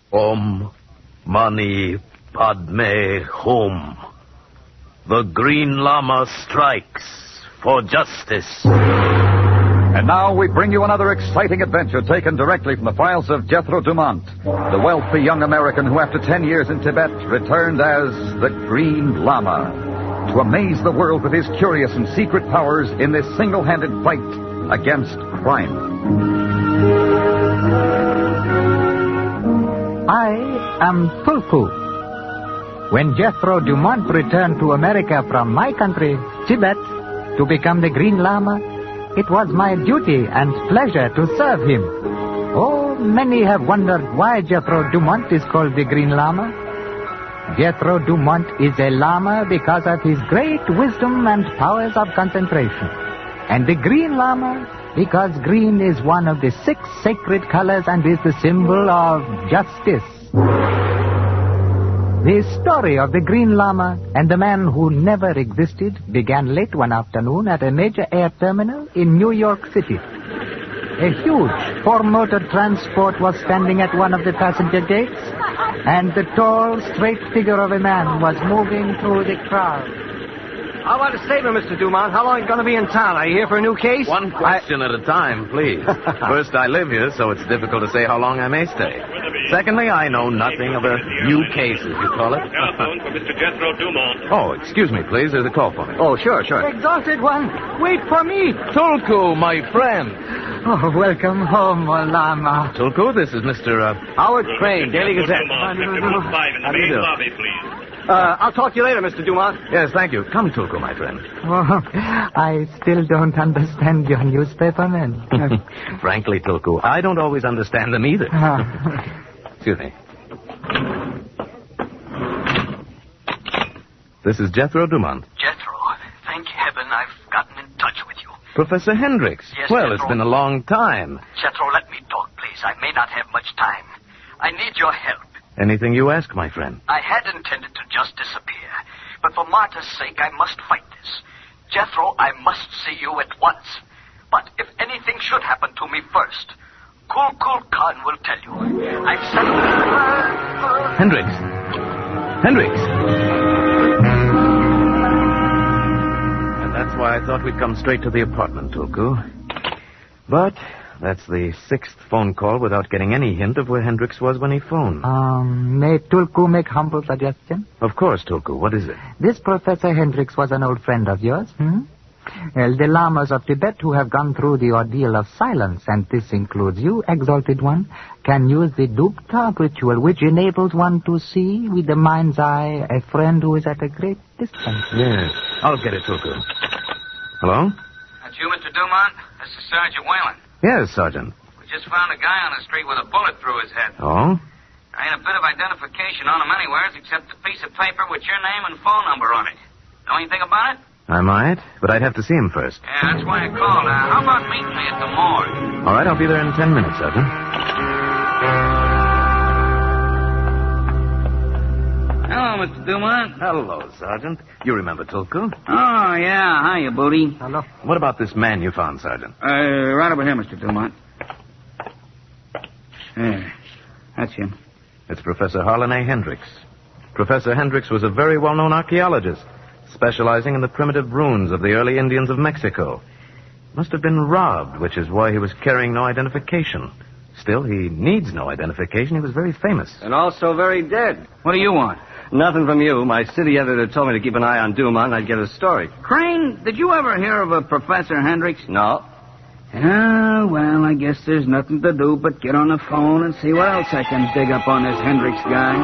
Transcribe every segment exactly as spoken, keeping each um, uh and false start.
Om Mani Padme Hum. The Green Lama strikes for justice. And now we bring you another exciting adventure taken directly from the files of Jethro Dumont, the wealthy young American who, after ten years in Tibet, returned as the Green Lama to amaze the world with his curious and secret powers in this single-handed fight against crime. I am Tulku. When Jethro Dumont returned to America from my country, Tibet, to become the Green Lama, it was my duty and pleasure to serve him. Oh, many have wondered why Jethro Dumont is called the Green Lama. Jethro Dumont is a Lama because of his great wisdom and powers of concentration. And the Green Lama because green is one of the six sacred colors and is the symbol of justice. The story of the Green Lama and the man who never existed began late one afternoon at a major air terminal in New York City. A huge four-motor transport was standing at one of the passenger gates, and the tall, straight figure of a man was moving through the crowd. How about a statement, Mister Dumont? How long are you going to be in town? Are you here for a new case? One question I... at a time, please. First, I live here, so it's difficult to say how long I may stay. Secondly, I know nothing of a new case, as you call it. Telephone for Mister Jethro Dumont. Oh, excuse me, please. There's a call for me. Oh, sure, sure. Exalted one, wait for me. Tulku, my friend. Oh, welcome home, O Lama. Tulku, this is Mister Uh... Howard Crane, Daily Gazette. Dumont, Mister Room five in the How do you main do? lobby, please. Uh, I'll talk to you later, Mister Dumont. Yes, thank you. Come, Tulku, my friend. Oh, I still don't understand your newspapermen. Frankly, Tulku, I don't always understand them either. Excuse me. This is Jethro Dumont. Jethro, thank heaven I've gotten in touch with you. Professor Hendricks. Yes, well, Jethro. It's been a long time. Jethro, let me talk, please. I may not have much time. I need your help. Anything you ask, my friend. I had intended to just disappear, but for Marta's sake, I must fight this. Jethro, I must see you at once. But if anything should happen to me first, Kul Kul Khan will tell you. I've sent... Hendricks. Hendricks. And that's why I thought we'd come straight to the apartment, Tulku. But that's the sixth phone call without getting any hint of where Hendricks was when he phoned. Um, may Tulku make humble suggestion? Of course, Tulku. What is it? This Professor Hendricks was an old friend of yours, hmm? Well, the Lamas of Tibet who have gone through the ordeal of silence, and this includes you, exalted one, can use the Dukta ritual, which enables one to see with the mind's eye a friend who is at a great distance. Yes. I'll get it, Tulku. Hello? That's you, Mister Dumont? This is Sergeant Whalen. Yes, Sergeant. We just found a guy on the street with a bullet through his head. Oh? There ain't a bit of identification on him anywhere except a piece of paper with your name and phone number on it. Know anything about it? I might, but I'd have to see him first. Yeah, that's why I called. Uh, how about meeting me at the morgue? All right, I'll be there in ten minutes, Sergeant. Hello, Mister Dumont. Hello, Sergeant. You remember Tulku? Oh, yeah. Hiya, Booty. Hello. What about this man you found, Sergeant? Uh, right over here, Mister Dumont. There. That's him. It's Professor Harlan A. Hendricks. Professor Hendricks was a very well-known archaeologist, specializing in the primitive ruins of the early Indians of Mexico. Must have been robbed, which is why he was carrying no identification. Still, he needs no identification. He was very famous. And also very dead. What do you want? Nothing from you. My city editor told me to keep an eye on Dumont and I'd get a story. Crane, did you ever hear of a Professor Hendricks? No. Oh, well, I guess there's nothing to do but get on the phone and see what else I can dig up on this Hendricks guy.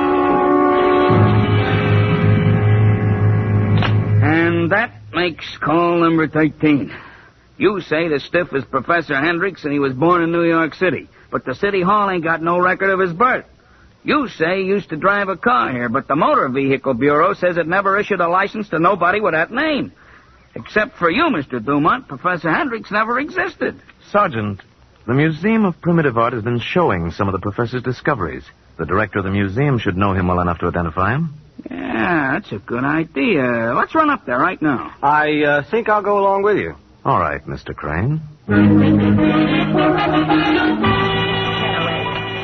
And that makes call number thirteen. You say the stiff is Professor Hendricks and he was born in New York City, but the city hall ain't got no record of his birth. You say he used to drive a car here, but the Motor Vehicle Bureau says it never issued a license to nobody with that name. Except for you, Mister Dumont, Professor Hendricks never existed. Sergeant, the Museum of Primitive Art has been showing some of the professor's discoveries. The director of the museum should know him well enough to identify him. Yeah, that's a good idea. Let's run up there right now. I uh, think I'll go along with you. All right, Mister Crane.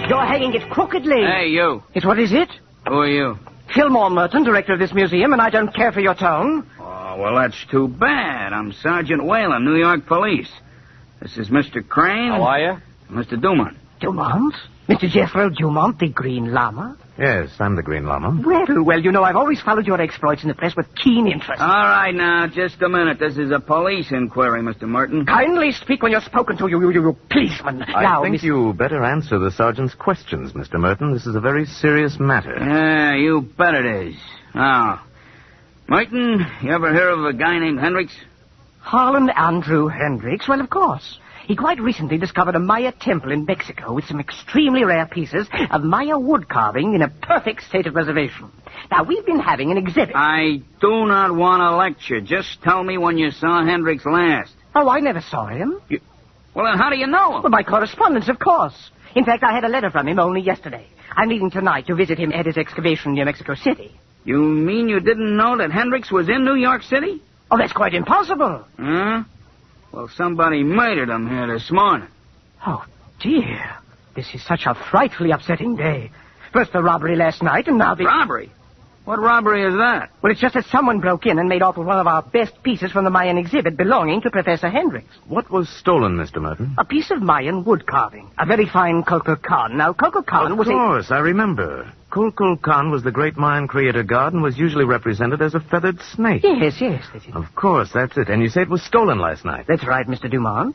You're hanging it crookedly. Hey, you. It's what is it? Who are you? Fillmore Merton, director of this museum, and I don't care for your tone. Oh, well, that's too bad. I'm Sergeant Whalen, New York Police. This is Mister Crane. How are you? Mister Dumont. Dumont? Mister Jethro Dumont, the Green Lama? Yes, I'm the Green Lama. Well, well, you know, I've always followed your exploits in the press with keen interest. All right, now, just a minute. This is a police inquiry, Mister Merton. Kindly speak when you're spoken to, you, you, you, you policeman. I now, think Miss... you better answer the sergeant's questions, Mister Merton. This is a very serious matter. Yeah, you bet it is. Now, Merton, you ever hear of a guy named Hendricks? Harlan Andrew Hendricks? Well, of course. He quite recently discovered a Maya temple in Mexico with some extremely rare pieces of Maya wood carving in a perfect state of preservation. Now, we've been having an exhibit. I do not want to lecture. Just tell me when you saw Hendricks last. Oh, I never saw him. You... Well, then how do you know him? Well, by correspondence, of course. In fact, I had a letter from him only yesterday. I'm leaving tonight to visit him at his excavation near Mexico City. You mean you didn't know that Hendricks was in New York City? Oh, that's quite impossible. Huh? Well, somebody murdered him here this morning. Oh, dear. This is such a frightfully upsetting day. First the robbery last night, and now the... Robbery? What robbery is that? Well, it's just that someone broke in and made off with one of our best pieces from the Mayan exhibit belonging to Professor Hendricks. What was stolen, Mister Merton? A piece of Mayan wood carving. A very fine Kukulkan. Now, Kukulkan was Of a... course, I remember. Kukulkan was the great Mayan creator god and was usually represented as a feathered snake. Yes, yes, that's it. Of course, that's it. And you say it was stolen last night. That's right, Mister Dumont.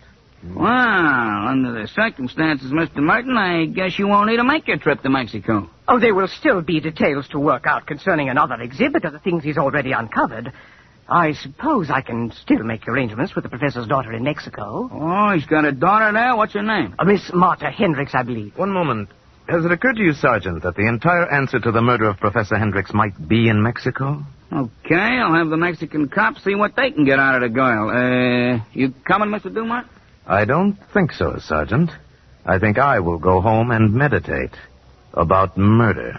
Well, under the circumstances, Mister Merton, I guess you won't need to make your trip to Mexico. Oh, there will still be details to work out concerning another exhibit of the things he's already uncovered. I suppose I can still make arrangements with the professor's daughter in Mexico. Oh, he's got a daughter there? What's her name? Uh, Miss Martha Hendricks, I believe. One moment. Has it occurred to you, Sergeant, that the entire answer to the murder of Professor Hendricks might be in Mexico? Okay, I'll have the Mexican cops see what they can get out of the girl. Uh, you coming, Mister Dumont? I don't think so, Sergeant. I think I will go home and meditate about murder.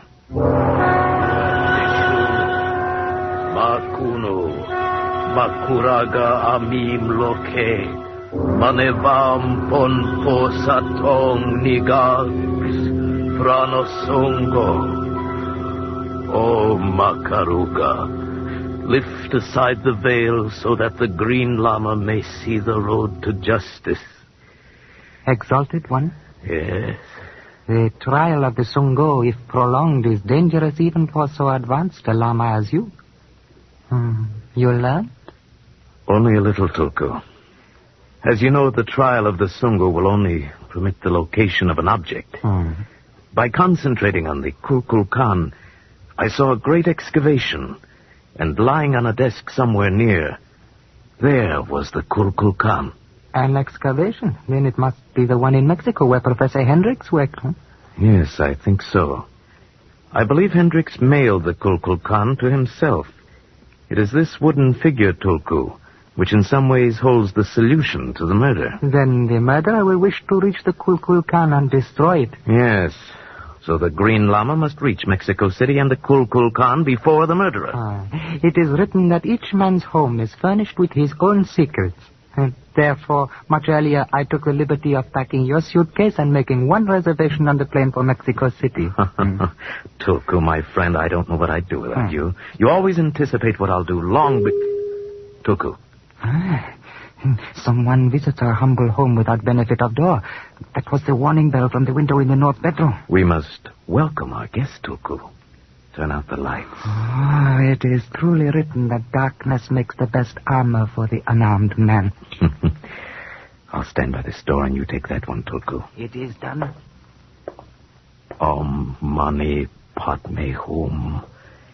Makuno, Makuraga Amim Loke, Manevam Ponpo Satong Nigags, Pranosongo. Oh, Makaruga, lift aside the veil so that the Green Lama may see the road to justice. Exalted One? Yes. The trial of the Songo, if prolonged, is dangerous even for so advanced a Lama as you. Hmm. You learned? Only a little, Tulku. As you know, the trial of the Songo will only permit the location of an object. Hmm. By concentrating on the Kukulkan, I saw a great excavation, and lying on a desk somewhere near, there was the Kukulkan. An excavation? Then it must be the one in Mexico where Professor Hendricks worked, huh? Yes, I think so. I believe Hendricks mailed the Kukulkan to himself. It is this wooden figure, Tulku, which in some ways holds the solution to the murder. Then the murderer will wish to reach the Kukulkan and destroy it. Yes. So the Green Lama must reach Mexico City and the Kukulkan before the murderer. Ah, it is written that each man's home is furnished with his own secrets. And therefore, much earlier, I took the liberty of packing your suitcase and making one reservation on the plane for Mexico City. mm. Tulku, my friend, I don't know what I'd do without hmm. you. You always anticipate what I'll do long be... Tulku. Ah, someone visits our humble home without benefit of door. That was the warning bell from the window in the north bedroom. We must welcome our guest, Tulku. Turn out the lights. Oh, it is truly written that darkness makes the best armor for the unarmed man. I'll stand by this door and you take that one, Tulku. It is done. Om Mani Padme Hum.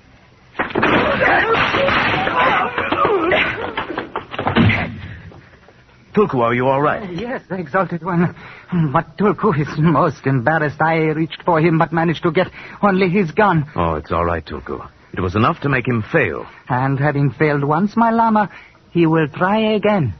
Tulku, are you all right? Uh, yes, the Exalted One. But Tulku is most embarrassed. I reached for him but managed to get only his gun. Oh, it's all right, Tulku. It was enough to make him fail. And having failed once, my Lama, he will try again.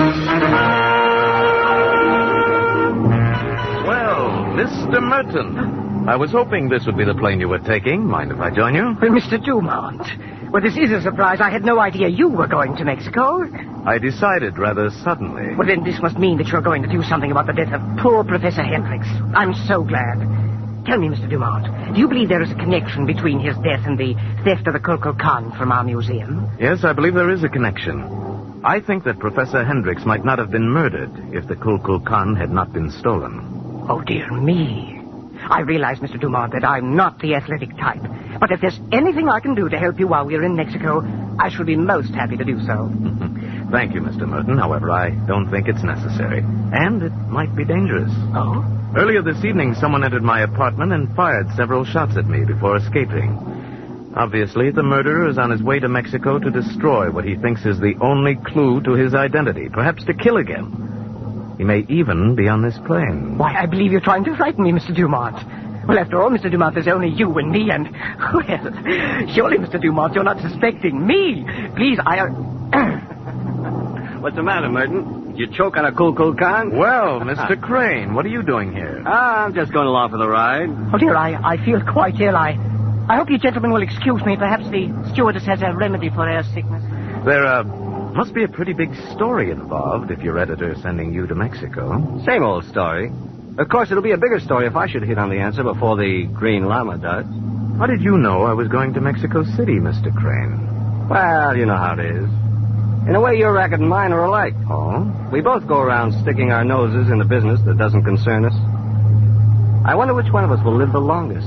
Well, Mister Merton, I was hoping this would be the plane you were taking. Mind if I join you? Well, Mister Dumont, well, this is a surprise. I had no idea you were going to Mexico. I decided rather suddenly. Well, then this must mean that you're going to do something about the death of poor Professor Hendricks. I'm so glad. Tell me, Mister Dumont, do you believe there is a connection between his death and the theft of the Kulkul Khan from our museum? Yes, I believe there is a connection. I think that Professor Hendricks might not have been murdered if the Kulkul Khan had not been stolen. Oh, dear me. I realize, Mister Dumont, that I'm not the athletic type. But if there's anything I can do to help you while we're in Mexico, I shall be most happy to do so. Thank you, Mister Merton. However, I don't think it's necessary. And it might be dangerous. Oh? Earlier this evening, someone entered my apartment and fired several shots at me before escaping. Obviously, the murderer is on his way to Mexico to destroy what he thinks is the only clue to his identity, perhaps to kill again. He may even be on this plane. Why, I believe you're trying to frighten me, Mister Dumont. Well, after all, Mister Dumont, there's only you and me, and, well, surely, Mister Dumont, you're not suspecting me. Please, I... What's the matter, Merton? You choke on a Kulkul Khan? Well, Mister Crane, what are you doing here? Ah, I'm just going along for the ride. Oh, dear, I, I feel quite ill. I, I hope you gentlemen will excuse me. Perhaps the stewardess has a remedy for air sickness. There, uh, must be a pretty big story involved if your editor's sending you to Mexico. Same old story. Of course, it'll be a bigger story if I should hit on the answer before the Green Llama does. How did you know I was going to Mexico City, Mister Crane? Well, you know how it is. In a way, your racket and mine are alike. Oh? We both go around sticking our noses in the business that doesn't concern us. I wonder which one of us will live the longest.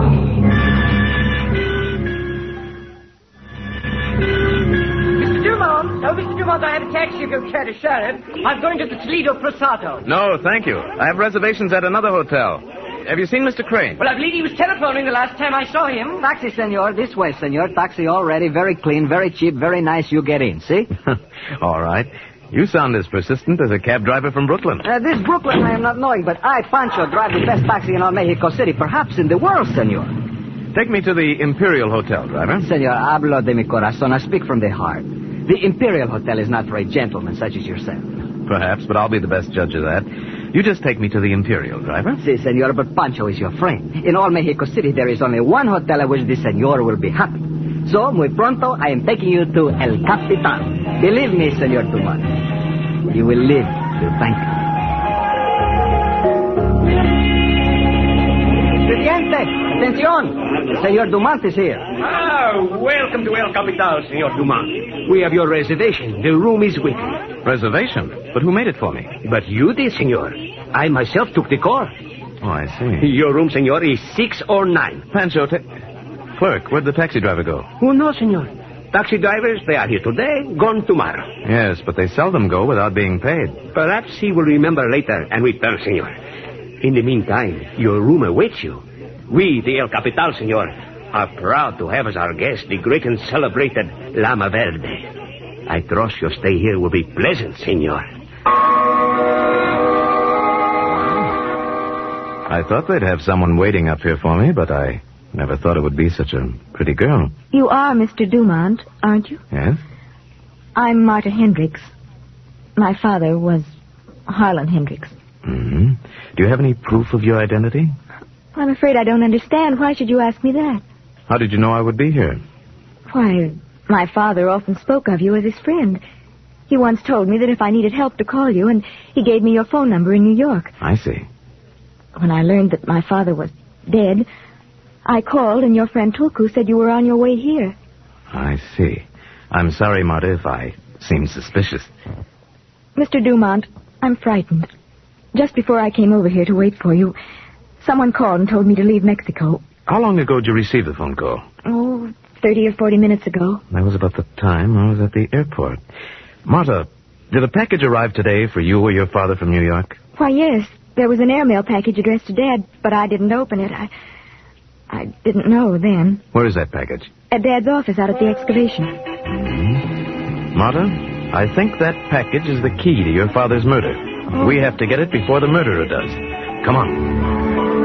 Mister Dumont! Oh, Mister Dumont, I have a taxi if you'll care to share it. I'm going to the Toledo Prasado. No, thank you. I have reservations at another hotel. Have you seen Mister Crane? Well, I believe he was telephoning the last time I saw him. Taxi, senor. This way, senor. Taxi all ready, very clean, very cheap, very nice. You get in, see? All right. You sound as persistent as a cab driver from Brooklyn. Uh, this Brooklyn I am not knowing, but I, Pancho, drive the best taxi in all Mexico City, perhaps in the world, senor. Take me to the Imperial Hotel, driver. Senor, hablo de mi corazón. I speak from the heart. The Imperial Hotel is not for a gentleman such as yourself. Perhaps, but I'll be the best judge of that. You just take me to the Imperial, driver. Si, senor, but Pancho is your friend. In all Mexico City, there is only one hotel at which the senor will be happy. So, muy pronto, I am taking you to El Capitan. Believe me, senor Dumont, you will live to thank me. Presidente, atención. Senor Dumont is here. Ah, welcome to El Capital, Senor Dumont. We have your reservation. The room is with you. Reservation? But who made it for me? But you did, senor. I myself took the car. Oh, I see. Your room, senor, is six or nine. Pancho, ta- clerk, where'd the taxi driver go? Oh, no, senor. Taxi drivers, they are here today, gone tomorrow. Yes, but they seldom go without being paid. Perhaps he will remember later and return, senor. In the meantime, your room awaits you. We, the El Capital, senor, are proud to have as our guest the great and celebrated Llama Verde. I trust your stay here will be pleasant, senor. I thought they'd have someone waiting up here for me, but I never thought it would be such a pretty girl. You are Mister Dumont, aren't you? Yes? I'm Marta Hendricks. My father was Harlan Hendricks. Mm-hmm. Do you have any proof of your identity? I'm afraid I don't understand. Why should you ask me that? How did you know I would be here? Why, my father often spoke of you as his friend. He once told me that if I needed help to call you, and he gave me your phone number in New York. I see. When I learned that my father was dead, I called, and your friend Tulku said you were on your way here. I see. I'm sorry, Marta, if I seem suspicious. Mister Dumont, I'm frightened. Just before I came over here to wait for you, someone called and told me to leave Mexico. How long ago did you receive the phone call? Oh, thirty or forty minutes ago. That was about the time I was at the airport. Marta, did a package arrive today for you or your father from New York? Why, yes. There was an airmail package addressed to Dad, but I didn't open it. I I didn't know then. Where is that package? At Dad's office out at the excavation. Mm-hmm. Marta, I think that package is the key to your father's murder. Oh. We have to get it before the murderer does. Come on.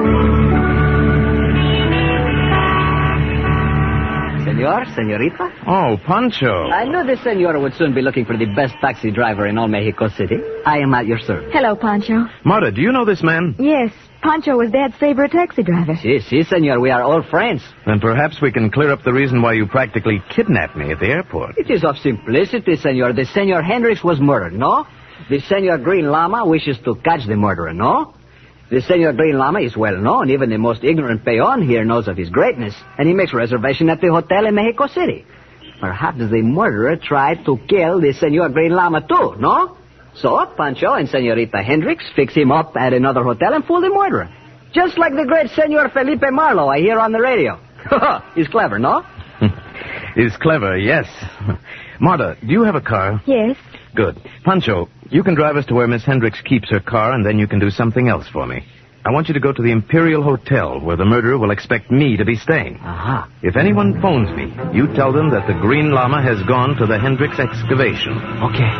Senor, senorita? Oh, Pancho. I knew the senor would soon be looking for the best taxi driver in all Mexico City. I am at your service. Hello, Pancho. Marta, do you know this man? Yes. Pancho was Dad's favorite taxi driver. Si, si, senor. We are old friends. Then perhaps we can clear up the reason why you practically kidnapped me at the airport. It is of simplicity, senor. The Senor Hendricks was murdered, no? The Senor Green Llama wishes to catch the murderer, no? The Senor Green Llama is well known. Even the most ignorant peon here knows of his greatness, and he makes reservation at the hotel in Mexico City. Perhaps the murderer tried to kill the Senor Green Llama too, no? So Pancho and Senorita Hendricks fix him up at another hotel and fool the murderer. Just like the great Senor Felipe Marlowe I hear on the radio. He's clever, no? He's clever, yes. Marta, do you have a car? Yes. Good. Pancho, you can drive us to where Miss Hendricks keeps her car, and then you can do something else for me. I want you to go to the Imperial Hotel, where the murderer will expect me to be staying. Aha. If anyone phones me, you tell them that the Green Llama has gone to the Hendricks excavation. Okay.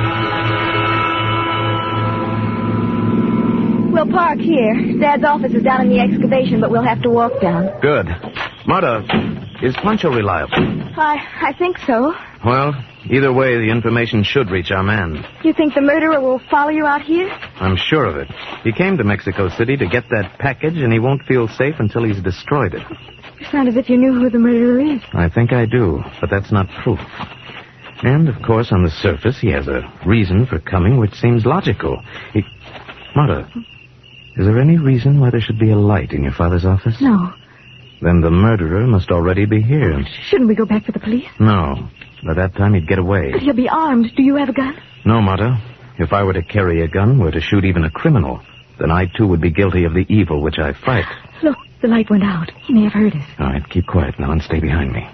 We'll park here. Dad's office is down in the excavation, but we'll have to walk down. Good. Marta, is Pancho reliable? I, I think so. Well, either way, the information should reach our man. You think the murderer will follow you out here? I'm sure of it. He came to Mexico City to get that package, and he won't feel safe until he's destroyed it. You sound as if you knew who the murderer is. I think I do, but that's not proof. And, of course, on the surface, he has a reason for coming which seems logical. He... Marta, is there any reason why there should be a light in your father's office? No. Then the murderer must already be here. Shouldn't we go back for the police? No. By that time, he'd get away. But he'll be armed. Do you have a gun? No, Marta. If I were to carry a gun, were to shoot even a criminal, then I, too, would be guilty of the evil which I fight. Look, the light went out. He may have heard us. All right, keep quiet now and stay behind me.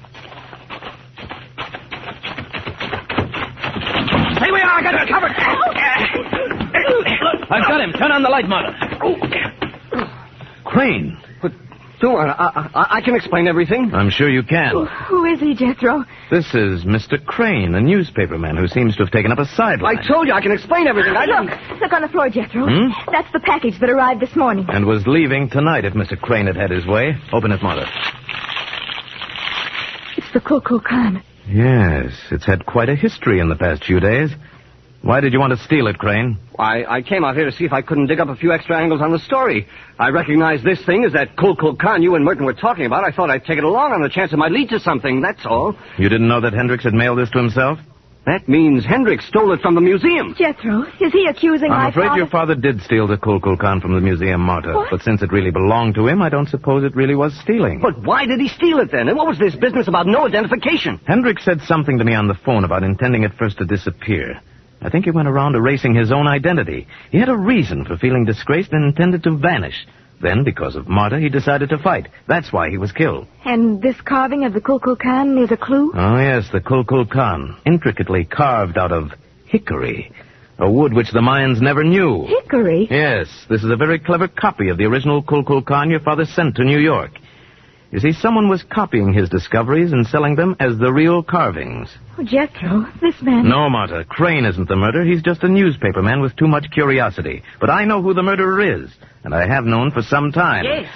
Here we are. I got her covered. I've got him. Turn on the light, Marta. Crane. But, Dumont, I, I, I can explain everything. I'm sure you can. Who is he, Jethro? This is Mister Crane, a newspaperman who seems to have taken up a sideline. I told you I can explain everything. I Look, didn't... look on the floor, Jethro. Hmm? That's the package that arrived this morning. And was leaving tonight if Mister Crane had had his way. Open it, Marta. It's the Kulkul Khan. Yes, it's had quite a history in the past few days. Why did you want to steal it, Crane? I, I came out here to see if I couldn't dig up a few extra angles on the story. I recognized this thing as that Kulkul Khan you and Merton were talking about. I thought I'd take it along on the chance it might lead to something, that's all. You didn't know that Hendricks had mailed this to himself? That means Hendricks stole it from the museum. Jethro, is he accusing I'm my afraid father? your father did steal the Kulkul Khan from the museum, Marta. What? But since it really belonged to him, I don't suppose it really was stealing. But why did he steal it then? And what was this business about no identification? Hendricks said something to me on the phone about intending at first to disappear. I think he went around erasing his own identity. He had a reason for feeling disgraced and intended to vanish. Then, because of Marta, he decided to fight. That's why he was killed. And this carving of the Kulkul Khan is a clue? Oh, yes, the Kulkul Khan, intricately carved out of hickory, a wood which the Mayans never knew. Hickory? Yes, this is a very clever copy of the original Kulkul Khan your father sent to New York. You see, someone was copying his discoveries and selling them as the real carvings. Oh, Jethro, this man... No, Marta, Crane isn't the murderer. He's just a newspaperman with too much curiosity. But I know who the murderer is, and I have known for some time. Yes.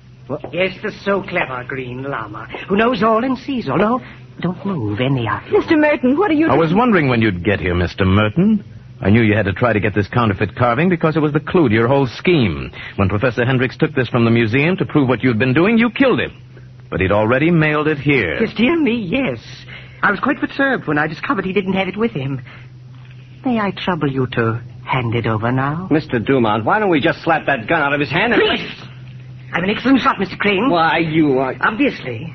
Yes, the so clever Green Llama, who knows all and sees all. No, don't move any of you. Mister Merton, what are you I doing? was wondering when you'd get here, Mister Merton. I knew you had to try to get this counterfeit carving because it was the clue to your whole scheme. When Professor Hendricks took this from the museum to prove what you'd been doing, you killed him. But he'd already mailed it here. Yes, dear me, yes. I was quite perturbed when I discovered he didn't have it with him. May I trouble you to hand it over now? Mister Dumont, why don't we just slap that gun out of his hand and... Please! I'm an excellent shot, Mister Crane. Why, you are... Obviously.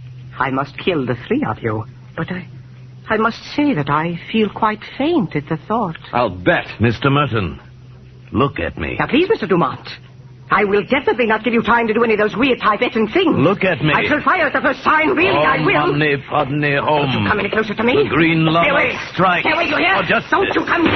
I must kill the three of you. But I... I must say that I feel quite faint at the thought. I'll bet. Mister Merton, look at me. Now, please, Mister Dumont. I will definitely not give you time to do any of those weird Tibetan things. Look at me. I shall fire at the first sign, really, oh, I will. Omni, padne, home. Don't you come any closer to me. The Green Llama Stay away. strike. Stay away, you hear? For justice. Don't you come...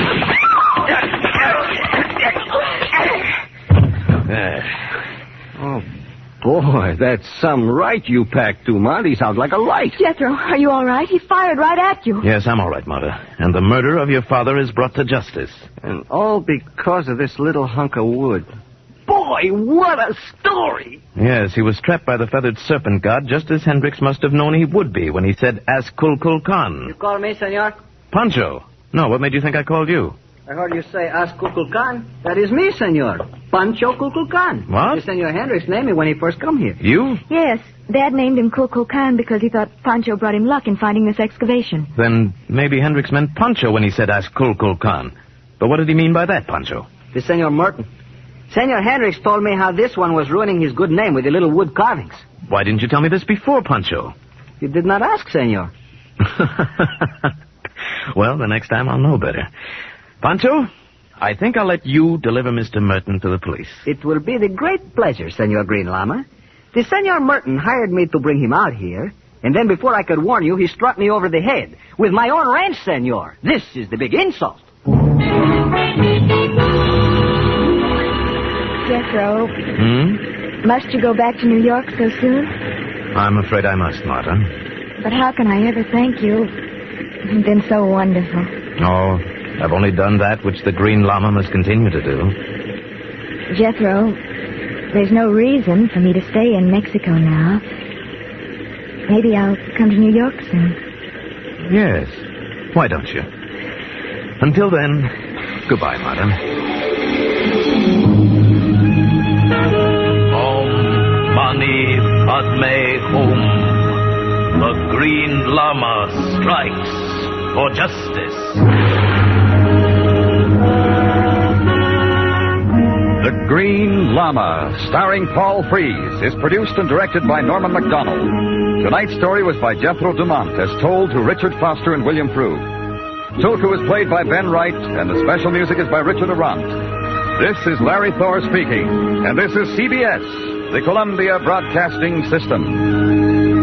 Oh, boy, that's some right you packed, Dumont. He sounds like a light. Jethro, are you all right? He fired right at you. Yes, I'm all right, Marta. And the murder of your father is brought to justice. And all because of this little hunk of wood. Boy, what a story! Yes, he was trapped by the feathered serpent god, just as Hendricks must have known he would be when he said, ask Kulkul Khan. You call me, senor? Pancho. No, what made you think I called you? I heard you say, ask Kulkul Khan. That is me, senor. Pancho Kulkul Khan. What? The senor Hendricks named me when he first come here. You? Yes, Dad named him Kulkul Khan because he thought Pancho brought him luck in finding this excavation. Then maybe Hendricks meant Pancho when he said ask Kulkul Khan. But what did he mean by that, Pancho? The senor Merton. Senor Hendricks told me how this one was ruining his good name with the little wood carvings. Why didn't you tell me this before, Pancho? You did not ask, senor. Well, the next time I'll know better. Pancho, I think I'll let you deliver Mister Merton to the police. It will be the great pleasure, Senor Green Llama. The Senor Merton hired me to bring him out here, and then before I could warn you, he struck me over the head with my own wrench, senor. This is the big insult. Jethro, Hmm? must you go back to New York so soon? I'm afraid I must, Marta. But how can I ever thank you? You've been so wonderful. Oh, I've only done that which the Green Llama must continue to do. Jethro, there's no reason for me to stay in Mexico now. Maybe I'll come to New York soon. Yes. Why don't you? Until then, goodbye, Marta. Om Mani Padme Hum. The Green Llama strikes for justice. The Green Llama, starring Paul Frees, is produced and directed by Norman MacDonald. Tonight's story was by Jethro Dumont, as told to Richard Foster and William Frew. Tulku is played by Ben Wright, and the special music is by Richard Arant. This is Larry Thor speaking, and this is C B S, the Columbia Broadcasting System.